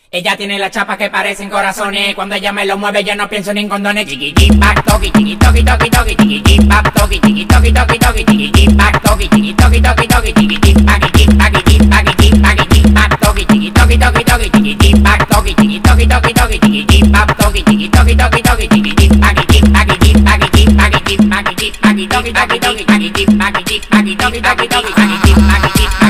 Ella tiene las chapas que parecen corazones. Cuando ella me lo mueve yo no pienso ni en condones. Chiqui chiqui back toki chiqui toki toki toki chiqui chiqui back toki chiqui toki toki toki chiqui chiqui back toki chiqui toki toki toki chiqui chiqui back chiqui back chiqui back chiqui back chiqui back toki chiqui toki toki toki chiqui chiqui back toki chiqui toki toki toki chiqui chiqui back toki chiqui toki toki toki chiqui chiqui back chiqui back chiqui back chiqui back chiqui back chiqui back toki toki toki chiqui chiqui back chiqui back toki toki toki chiqui chiqui back chiqui